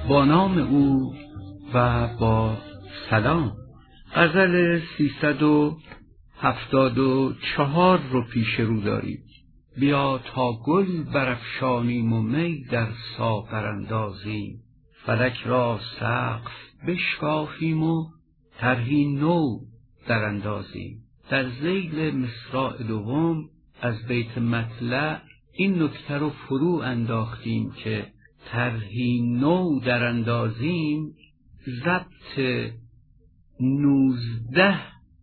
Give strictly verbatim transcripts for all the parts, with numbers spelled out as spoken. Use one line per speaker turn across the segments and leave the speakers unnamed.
با نام او و با سلام. غزل سیصد و هفتاد و چهار رو پیش رو دارید. بیا تا گل برافشانیم و می در ساغر اندازیم، فلک را سقف بشکافیم و طرحی نو در اندازیم. در ذیل مصرع دوم از بیت مطلع این نکته رو فرو انداختیم که طرحی نو در اندازیم ضبط نوزده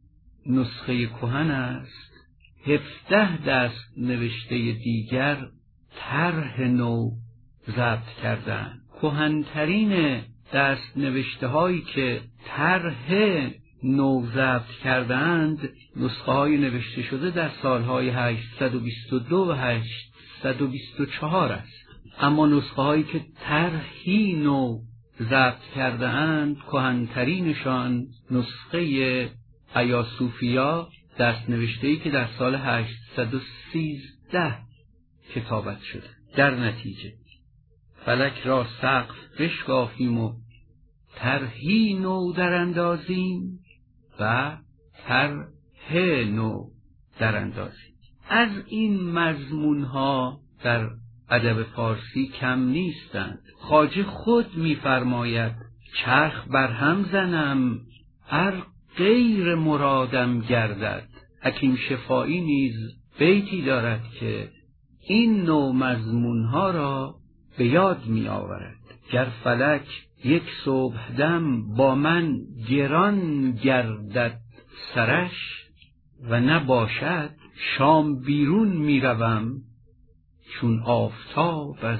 نسخه کهن است، هفده دست نوشته دیگر طرح نو ضبط کردند. کهن‌ترین دست نوشته هایی که طرح نو ضبط کردند نسخه های نوشته شده در سالهای هشتصد و بیست و دو و هشتصد و بیست و چهار است، اما نسخه هایی که طرحی نو ضبط کرده اند کهن‌ترینشان نسخه ایاصوفیا دست نوشته‌ای که در سال هشتصد و سیزده کتابت شده. در نتیجه فلک را سقف بشکافیم و طرحی نو در اندازیم و طرح نو در اندازیم. از این مضمون‌ها در ادب فارسی کم نیستند. خواجه خود می‌فرماید چرخ برهم زنم ار غیر مرادم گردد. حکیم شفاعی نیز بیتی دارد که این نوع مضمون‌ها را به یاد می‌آورد. گر فلک یک صبحدم با من گران گردد سرش، و نباشد شام بیرون میروم چون آفتاب از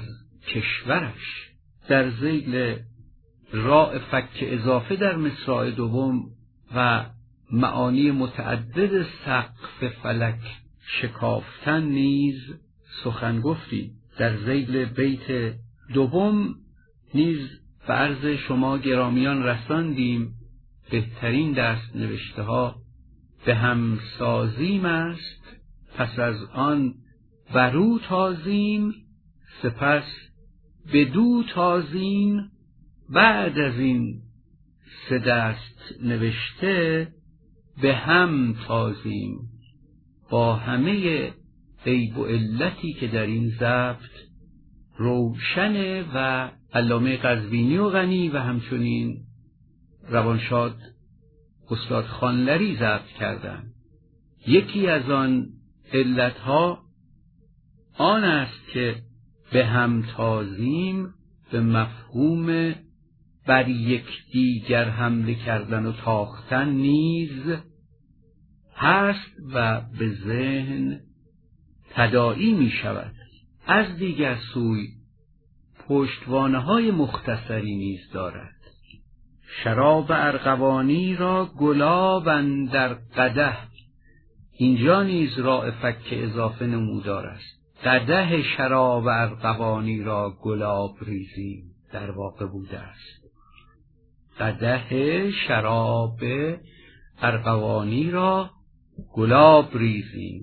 کشورش. در ذیل راء فک اضافه در مصرع دوم و معانی متعدد سقف فلک شکافتن نیز سخن گفتیم. در ذیل بیت دوم نیز به عرض شما گرامیان رساندیم بهترین دست نوشته ها به هم سازیم است، پس از آن برو تازیم، سپس بدو تازیم، بعد از این سه دست نوشته به هم تازیم، با همه عیب و علتی که در این ضبط روشنه و علامه قزوینی و غنی و همچنین روانشاد استاد خانلری ضبط کردند. یکی از آن علتها آن است که به هم تازیم به مفهوم بر یکدیگر حمله کردن و تاختن نیز هست و به ذهن تداعی می شود. از دیگر سوی پشتوانه های مختصری نیز دارد. شراب ارغوانی را گلاب اندر قدح، اینجا نیز راء فک اضافه نمودار است. قدح شراب ارغوانی را گلاب ریزیم در واقع بوده است. قدح شراب ارغوانی را گلاب ریزیم.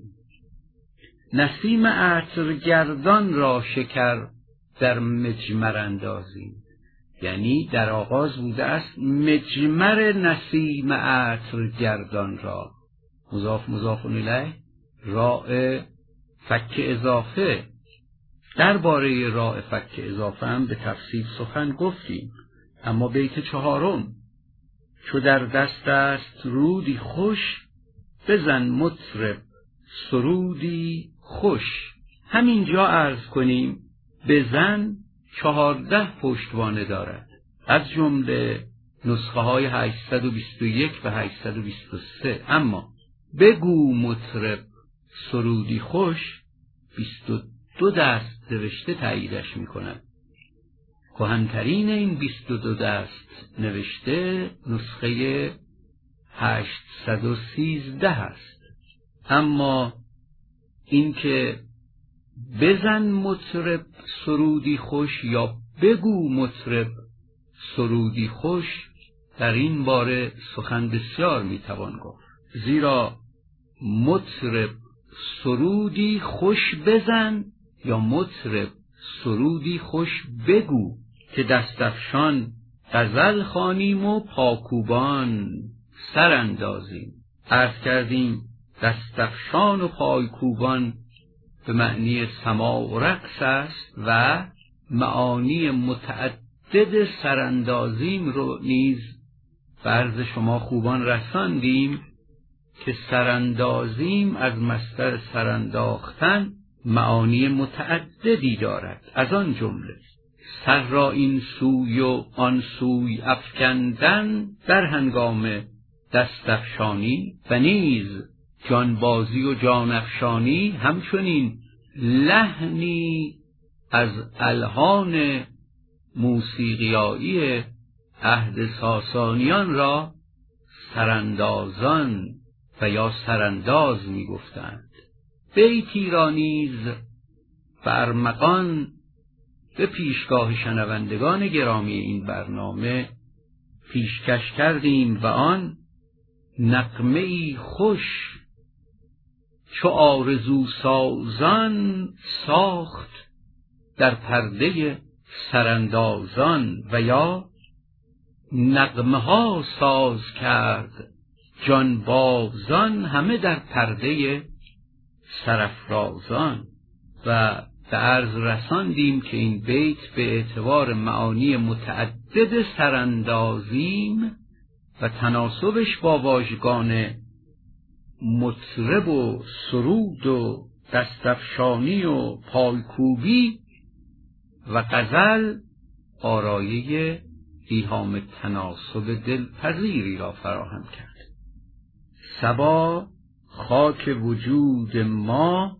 نسیم عطرگردان را شکر در مجمر اندازیم، یعنی در آغاز بوده است مجمر نسیم عطرگردان را، مضاف مضاف الیه راء فک اضافه. درباره راء فک اضافه هم به تفصیل سخن گفتیم، اما بیت چهارم چو در دست است رودی خوش، بزن مطرب سرودی خوش. همینجا عرض کنیم بزن چهارده پشتوانه دارد، از جمله نسخه های هشتصد و بیست و یک و هشتصد و بیست و سه، اما بگو مطرب سرودی خوش بیست و دو دست نوشته تاییدش می کند. کهن‌ترین این بیست و دو دست نوشته نسخه هشتصد و سیزده است. اما این که بزن مطرب سرودی خوش یا بگو مطرب سرودی خوش، در این باره سخن بسیار میتوان گفت، زیرا مطرب سرودی خوش بزن یا مطرب سرودی خوش بگو که دستفشان غزل خوانیم و پاکوبان سر اندازیم. عرض کردیم دستفشان و پایکوبان به معنی سماع و رقص است و معانی متعدد سراندازیم رو نیز فرض شما خوبان رساندیم که سراندازیم از مصدر سرانداختن معانی متعددی دارد. از آن جمله سر را این سوی و آن سوی افکندن در هنگام دستفشانی و نیز جانبازی و جانفشانی همچنین لحنی از الحان موسیقیایی عهد ساسانیان را سراندازان و یا سرانداز می گفتند. بیتی را نیز برمغان به پیشگاه شنوندگان گرامی این برنامه پیشکش کردیم و آن نغمه‌ای خوش چو آرزو سازان ساخت در پرده سراندازان و یا نغمه ها ساز کرد جانبازان همه در پرده سرافرازان. و به عرض رساندیم که این بیت به اعتبار معانی متعدد سراندازیم و تناسبش با واژگان مطرب و سرود و دستفشانی و پایکوبی و غزل آرایه ایهام تناسب دلپذیری را فراهم کرد. صبا خاک وجود ما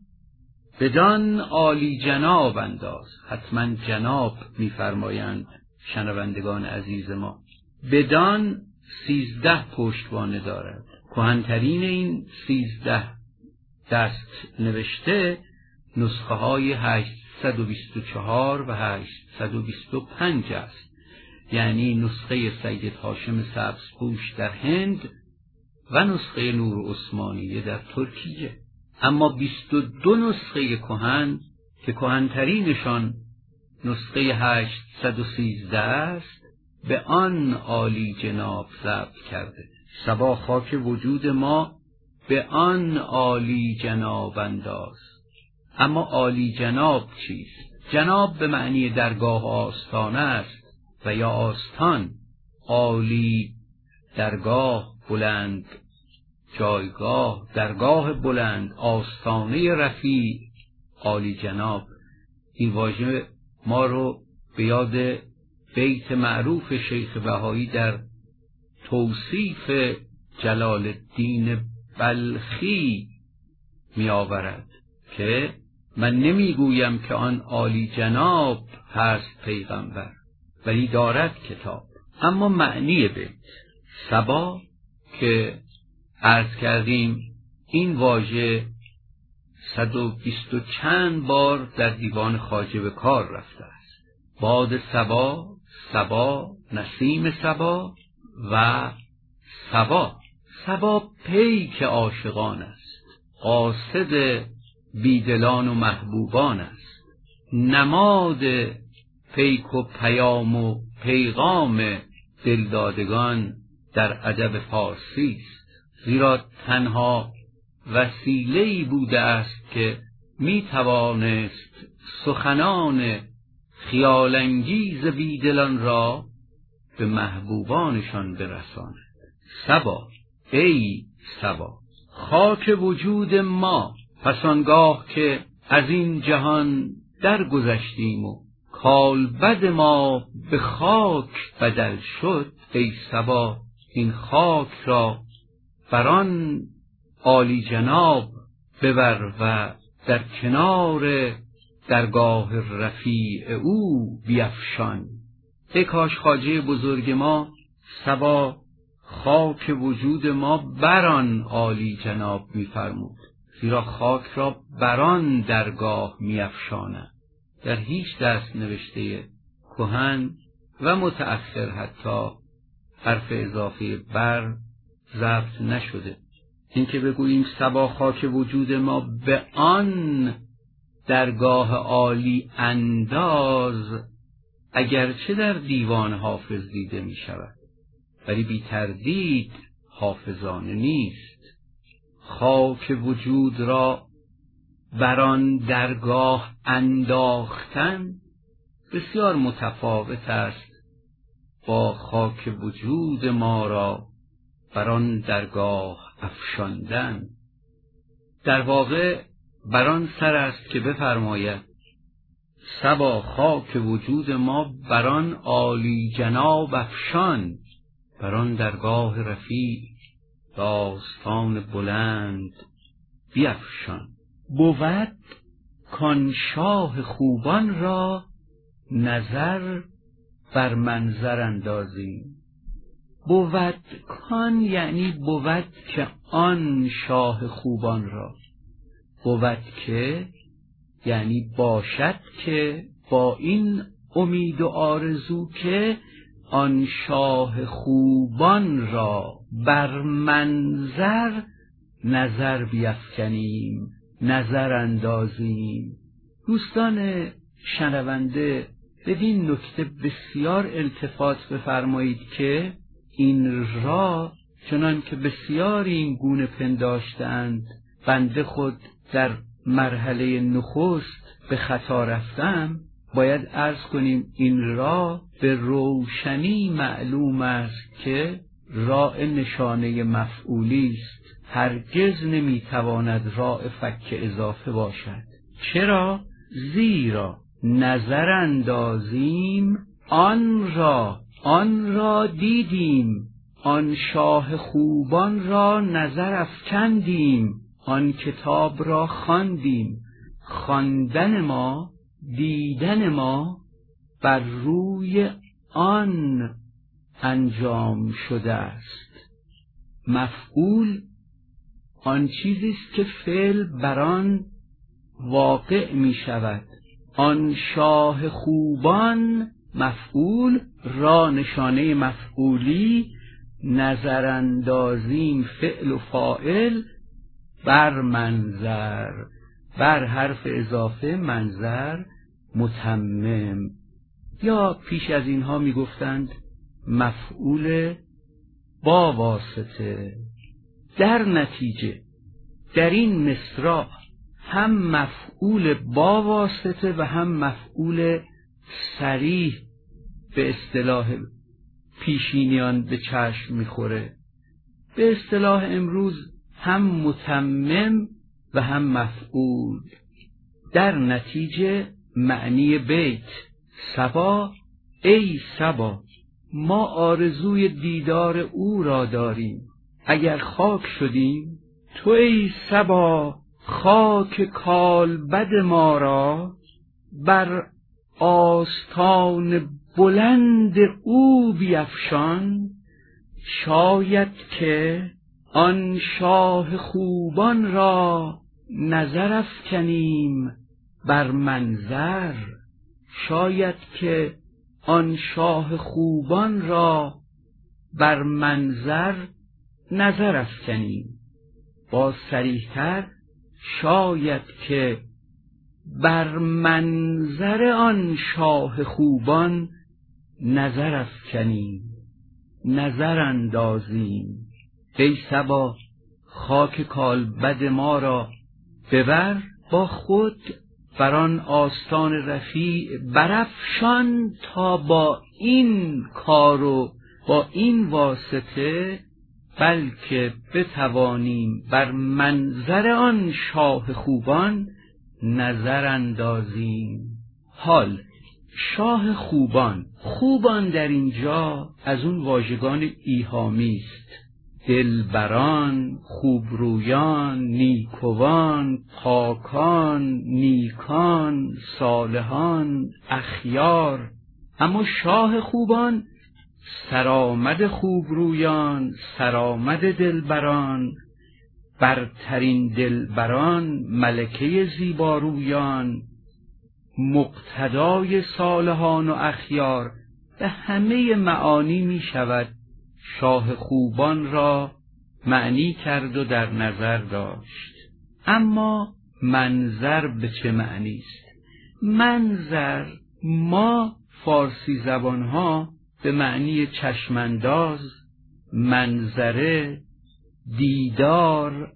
بدان عالی جناب انداز. حتما جناب می‌فرمایند شنوندگان عزیز ما. بدان سیزده پشتوانه دارد. کهن‌ترین این سیزده دست نوشته نسخه های هشتصد و بیست و چهار و هشتصد و بیست و پنج است، یعنی نسخه سید هاشم سبزپوش در هند و نسخه نور عثمانیه در ترکیه. اما بیست و دو نسخه کهن که کهن‌ترینشان نسخه هشتصد و سیزده است به آن عالی جناب ضبط کرده. صبا خاک وجود ما به آن عالی جناب انداز. اما عالی جناب چیست؟ جناب به معنی درگاه و آستانه است و یا آستان. عالی درگاه، بلند جایگاه، درگاه بلند، آستانه رفیع، عالی جناب. این واژه ما رو به یاد بیت معروف شیخ بهایی در توصیف جلال الدین بلخی می آورد که من نمی گویم که آن عالی جناب هست پیغمبر، ولی دارد کتاب. اما معنی بیت صبا که عرض کردیم این واژه صد و بیست و چند بار در دیوان خواجه به کار رفته است. باد صبا، صبا، نسیم صبا و صبا. صبا پیک عاشقان است، قاصد بیدلان و محبوبان است. نماد پیک و پیام و پیغام دلدادگان در ادب فارسی است، زیرا تنها وسیله‌ای بوده است که می توانست سخنان خیالانگیز بیدلان را به محبوبانشان برساند. صبا، ای صبا، خاک وجود ما. پس آنگاه که از این جهان درگذشتیم و کالبد ما به خاک بدل شد، ای صبا این خاک را بران عالی جناب ببر و در کنار درگاه رفیع او بیفشان. ای کاش خواجه بزرگ ما صبا خاک وجود ما بران عالی جناب می‌فرمود، زیرا خاک را بران درگاه می‌افشاند. در هیچ دست نوشته کهن و متأخر حتی حرف اضافه بر ضبط نشده. این که بگوییم صبا خاک وجود ما به آن درگاه عالی انداز، اگرچه در دیوان حافظ دیده می شود، ولی بی تردید حافظانه نیست. خاک وجود را بر آن درگاه انداختن بسیار متفاوت است با خاک وجود ما را بر آن درگاه افشاندن. در واقع بر آن سر است که بفرماید صبا خاک وجود ما بر آن عالی جناب افشان، بر آن درگاه رفیع داستان بلند بیفشان. بود کان شاه خوبان را نظر بر منظر اندازیم. بود کان یعنی بود که آن شاه خوبان را، بود که یعنی باشد که، با این امید و آرزو که آن شاه خوبان را بر منظر نظر بیفکنیم، نظر اندازیم. دوستان شنونده بدین نکته بسیار التفات بفرمایید که این را چنان که بسیار این گونه پنداشتند، بنده خود در مرحله نخست به خطا رفتم، باید عرض کنیم این را به روشنی معلوم است که راء نشانه مفعولی است، هرگز نمیتواند راء فک اضافه باشد. چرا؟ زیرا نظر اندازیم آن را، آن را دیدیم، آن شاه خوبان را نظر افکندیم، آن کتاب را خواندیم. خواندن ما، دیدن ما بر روی آن انجام شده است. مفعول آن چیزی است که فعل بر آن واقع می شود. آن شاه خوبان مفعول، را نشانه مفعولی، نظر اندازیم فعل و فاعل بر منظر، بر حرف اضافه منظر متمم، یا پیش از اینها می گفتند مفعول با واسطه. در نتیجه در این مصرع هم مفعول با واسطه و هم مفعول صریح به اصطلاح پیشینیان به چشم میخوره. به اصطلاح امروز هم متمم و هم مفعول. در نتیجه معنی بیت صبا، ای صبا ما آرزوی دیدار او را داریم، اگر خاک شدیم تو ای صبا خاک کالبد ما را بر آستان بلند او بیفشان. شاید که آن شاه خوبان را نظر افکنیم بر منظر، شاید که آن شاه خوبان را بر منظر نظر افکنیم. با صریح‌تر شاید که بر منظر آن شاه خوبان نظر افکنیم، نظر اندازیم. ای صبا خاک کالبد ما را ببر با خود بر آن آستان رفیع برافشان، تا با این کار و با این واسطه بلکه بتوانیم بر منظر آن شاه خوبان نظر اندازیم. حال شاه خوبان، خوبان در اینجا از اون واژگان ایهامی است. دلبران، خوبرویان، نیکوان، پاکان، نیکان، صالحان، اخیار. اما شاه خوبان سرآمد خوبرویان، سرآمد دلبران، برترین دلبران، ملکه زیبارویان، مقتدای صالحان و اخیار. به همه معانی می شود شاه خوبان را معنی کرد و در نظر داشت. اما منظر به چه معنی است؟ منظر ما فارسی زبانها به معنی چشمانداز، منظره، دیدار،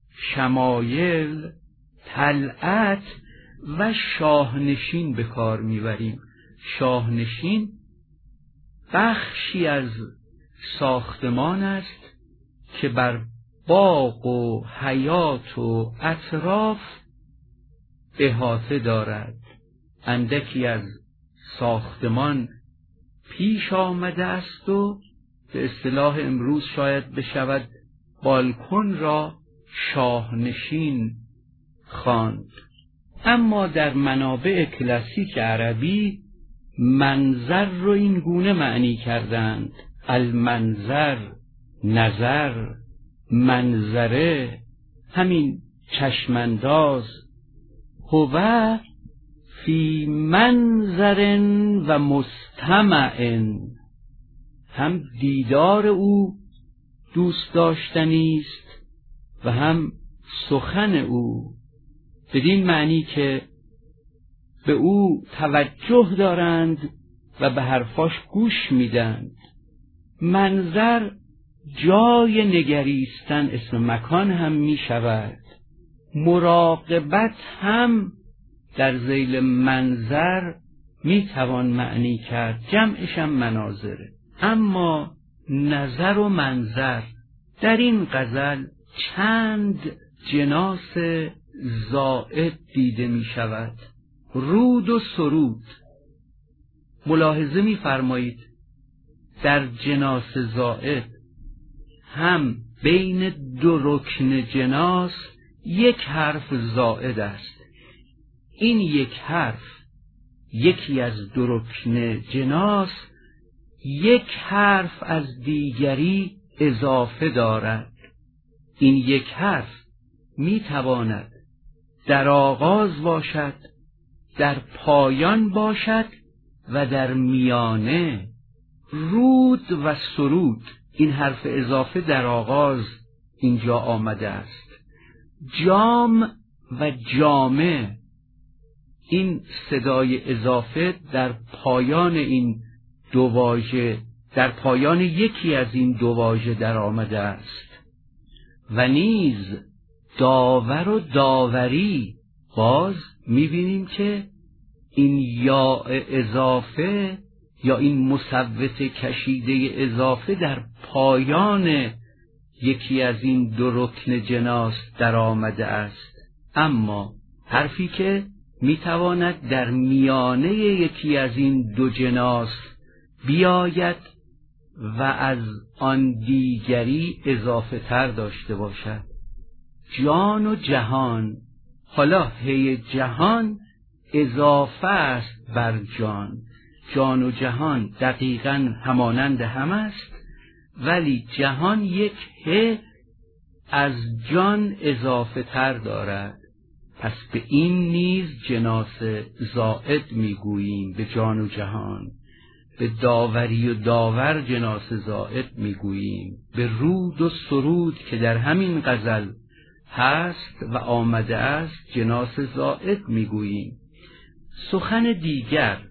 شمایل، طلعت و شاهنشین به کار میبریم. شاهنشین بخشی از ساختمان است که بر باغ و حیات و اطراف احاطه دارد. اندکی از ساختمان پیش آمده است و به اصطلاح امروز شاید بشود بالکن را شاهنشین خواند. اما در منابع کلاسیک عربی منظر رو این گونه معنی کردند: المنظر، نظر، منظره، همین چشمانداز. هو فی منظر و مستمع، هم دیدار او دوست داشتنی است و هم سخن او، بدین معنی که به او توجه دارند و به حرفاش گوش میدند. منظر جای نگریستن اسم مکان هم می شود. مراقبت هم در ذیل منظر می توان معنی کرد، جمعش هم مناظره. اما نظر و منظر در این غزل چند جناس زائد دیده می شود. رود و سرود. ملاحظه می فرمایید در جناس زائد هم بین دو رکن جناس یک حرف زائد است. این یک حرف یکی از دو رکن جناس یک حرف از دیگری اضافه دارد. این یک حرف می تواند در آغاز باشد، در پایان باشد و در میانه. رود و سرود، این حرف اضافه در آغاز اینجا آمده است. جام و جامه، این صدای اضافه در پایان این دو واژه، در پایان یکی از این دو واژه در آمده است. و نیز داور و داوری، باز می‌بینیم که این یا اضافه یا این مصوت کشیده اضافه در پایان یکی از این دو رکن جناس در آمده است. اما حرفی که میتواند در میانه یکی از این دو جناس بیاید و از آن دیگری اضافه تر داشته باشد. جان و جهان. حالا هی جهان اضافه است بر جان. جان و جهان دقیقاً همانند هم است، ولی جهان یک ه از جان اضافه تر دارد. پس به این نیز جناس زائد میگوییم، به جان و جهان. به داوری و داور جناس زائد میگوییم. به رود و سرود که در همین غزل هست و آمده است جناس زائد میگوییم. سخن دیگر،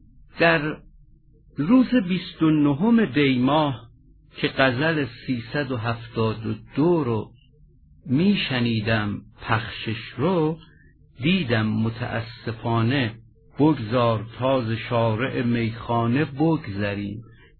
در روز بیست و نهم دی ماه که غزل سیصد و هفتاد و دو رو می شنیدم پخشش رو، دیدم متاسفانه بگذار تاز شارع میخانه بگذریم،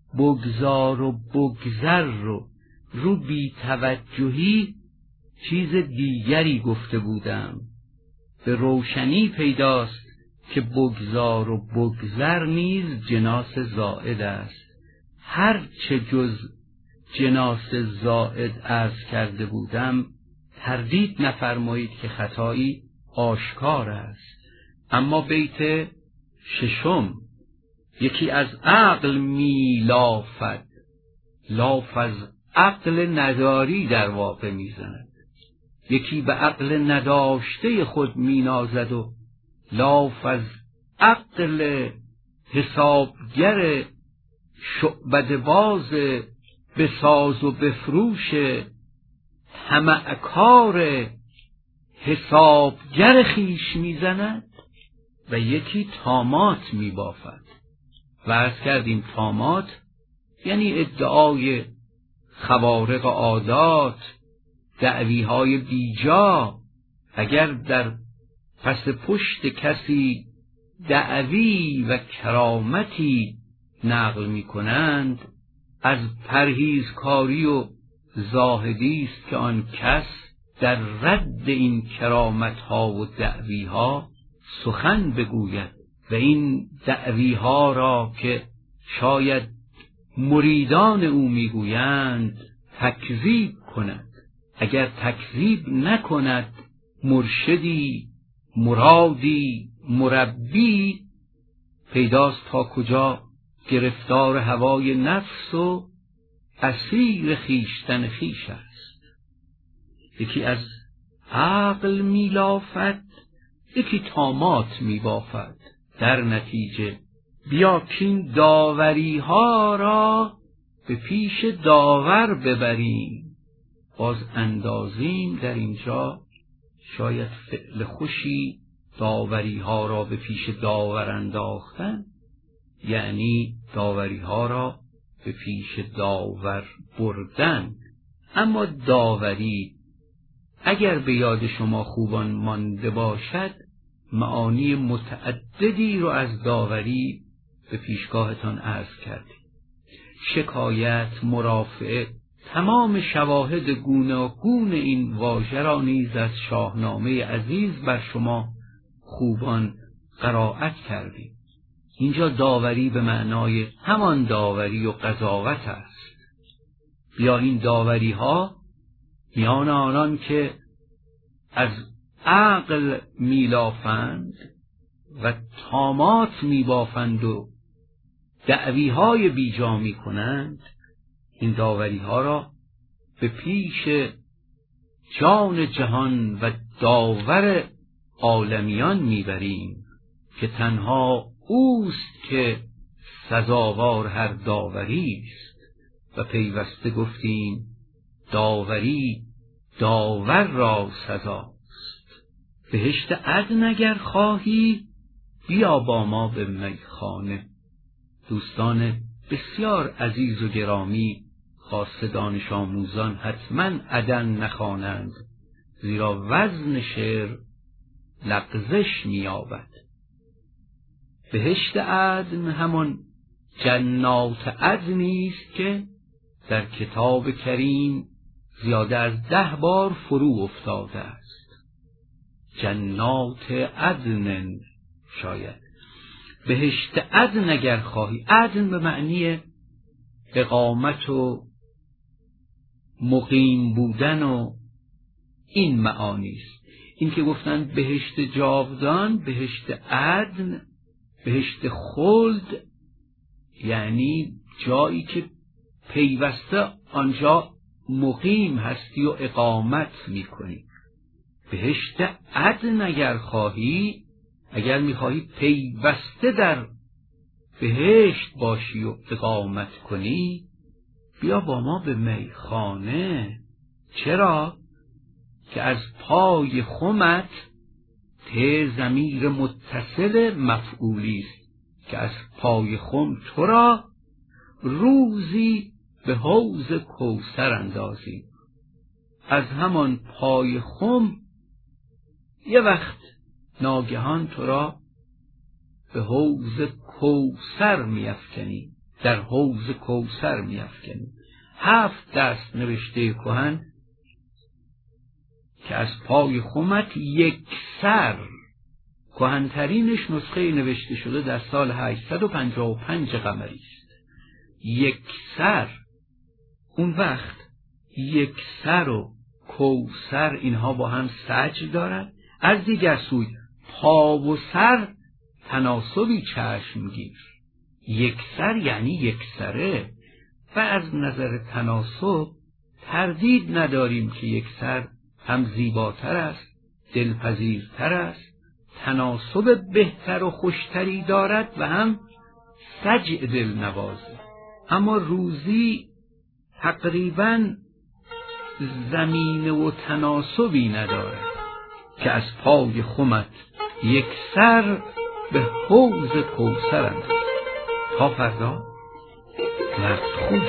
بگذار و بگذر رو رو بی توجهی چیز دیگری گفته بودم. به روشنی پیداست که بگذار و بگذر نیز جناس زائد است. هر چه جز جناس زائد عرض کرده بودم تردید نفرمایید که خطایی آشکار است. اما بیت ششم، یکی از عقل می لافد، لاف از عقل نداری در واقع می زند. یکی به عقل نداشته خود می نازد و لاف از عقل حسابگر شعبده باز بساز و بفروش طمعکار حسابگر خیش میزند و یکی طامات میبافد. و عرض کردیم طامات یعنی ادعای خوارق عادات، دعویهای بیجا. اگر در پس پشت کسی دعوی و کرامتی نقل می کنند، از پرهیزکاری و زاهدی است که آن کس در رد این کرامتها و دعویها سخن بگوید و این دعویها را که شاید مریدان او میگویند تکذیب کند. اگر تکذیب نکند، مرشدی، مرادی، مربی پیداست تا کجا گرفتار هوای نفس و اسیر خیشتن خیش است. یکی از عقل میلافد، یکی طامات میبافد. در نتیجه بیا کین داوری ها را به پیش داور ببریم. باز اندازیم در اینجا شاید فعل خوشی داوری ها را به پیش داور انداختن، یعنی داوری ها را به پیش داور بردن. اما داوری اگر به یاد شما خوبان مانده باشد، معانی متعددی رو از داوری به پیشگاهتان عرض کردیم. شکایت، مرافعه، تمام شواهد گوناگون این واژه را نیز از شاهنامه عزیز بر شما خوبان قرائت کردیم. اینجا داوری به معنای همان داوری و قضاوت است. بیا این داوری ها میان آنان که از عقل میلافند و طامات میبافند و دعوی های بیجا میکنند، این داوری ها را به پیش جان جهان و داور عالمیان میبریم که تنها اوست که سزاوار هر داوری است. و پیوسته گفتیم داوری داور را سزاست. بهشت عدن اگر خواهی بیا با ما به میخانه. دوستان بسیار عزیز و گرامی، خاصه دانش آموزان حتما عدن نخوانند، زیرا وزن شعر لغزش می‌یابد. بهشت عدن همان جنات عدنی است که در کتاب کریم زیاده از ده بار فرو افتاده است. جنات عدن، شاید بهشت عدن اگر خواهی. عدن به معنی اقامت و مقیم بودن و این معانی است. این که گفتن بهشت جاودان، بهشت عدن، بهشت خلد، یعنی جایی که پیوسته آنجا مقیم هستی و اقامت میکنی. بهشت عدن اگر خواهی، اگر میخواهی پیوسته در بهشت باشی و اقامت کنی، بیا با ما به میخانه. چرا؟ که از پای خمت ته ضمیر متصل مفعولی است که از پای خم تو را روزی به حوض کوثر اندازیم. از همان پای خم یه وقت ناگهان تو را به حوض کوثر میافکنی، در حوض کوثر میافکنی. هفت دست نوشته کهن که از پای خمت یک سر، کهنترینش نسخه نوشته شده در سال هشتصد و پنجاه و پنج قمری است. یک سر، اون وقت یک سر و کوثر اینها با هم سجع دارد. از دیگر سوی پا و سر تناسبی چشم گیر. یک سر یعنی یک سره، و از نظر تناسب تردید نداریم که یک سر هم زیباتر است، دلپذیرتر است، تناسب بهتر و خوشتری دارد و هم سجع دلنوازه. اما روزی تقریباً زمینه و تناسبی ندارد که از پای خمت یک سر به حوض کوثر اندازی. تا فردا، وقت خوش.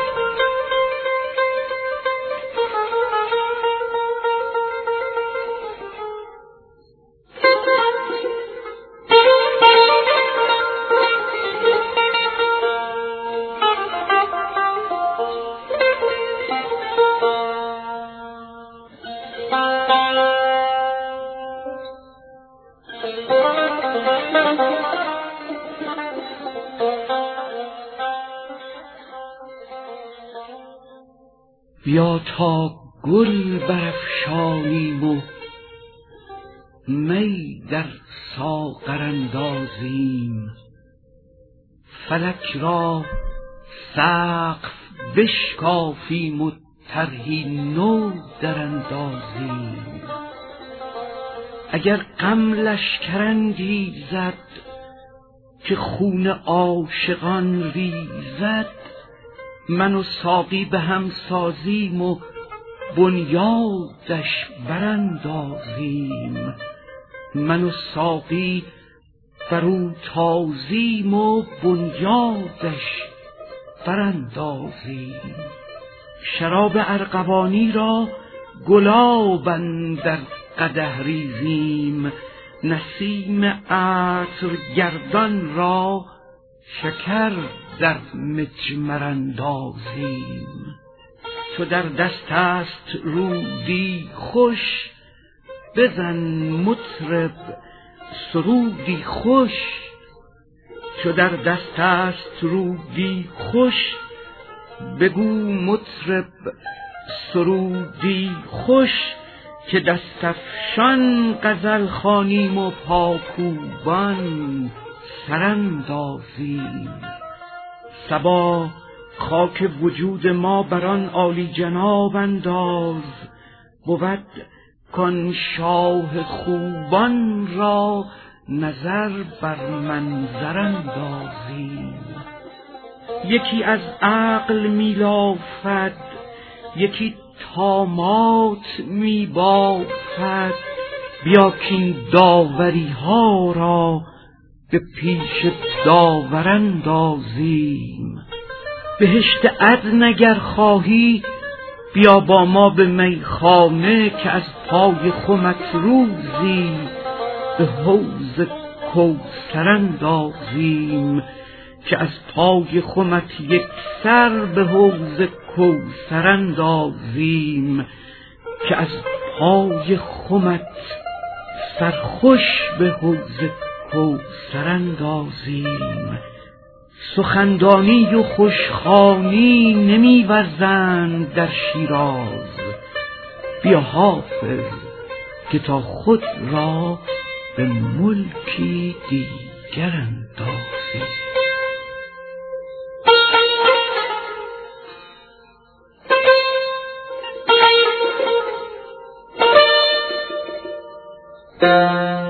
بیا تا گل برافشانیم و می در ساغر اندازیم، فلک را سقف بشکافیم و طرحی نو در اندازیم. اگر غم لشکر انگیزد که خون عاشقان ریزد، من و ساقی به هم سازیم و بنیادش براندازیم. من و ساقی برو تازیم و بنیادش براندازیم. شراب ارغوانی را گلاب اندر قدح ریزیم، نسیم عطر گردان را شکر در مجمر اندازیم. چو در دست است رودی خوش، بزن مطرب سرودی خوش. چو در دست است رودی خوش، بگو مطرب سرودی خوش. که دست افشان غزل خوانیم و پاکوبان سراندازیم. صبا خاک وجود ما بران عالی جناب انداز، بود کان شاه خوبان را نظر بر منظر اندازیم. یکی از عقل میلافد، یکی طامات میبافد. بیا کین داوری ها را به پیش داور اندازیم. بهشت عدن اگر خواهی، بیا با ما به میخانه که از پای خمت روزی به حوض کوثر اندازیم. که از پای خمت یک سر به حوض کوثر اندازیم. که از پای خمت سرخوش به حوض کوثر اندازیم. سخندانی و خوشخوانی نمی‌ورزند در شیراز، بیا حافظ که تا خود را به ملکی دیگر اندازیم. Thank you.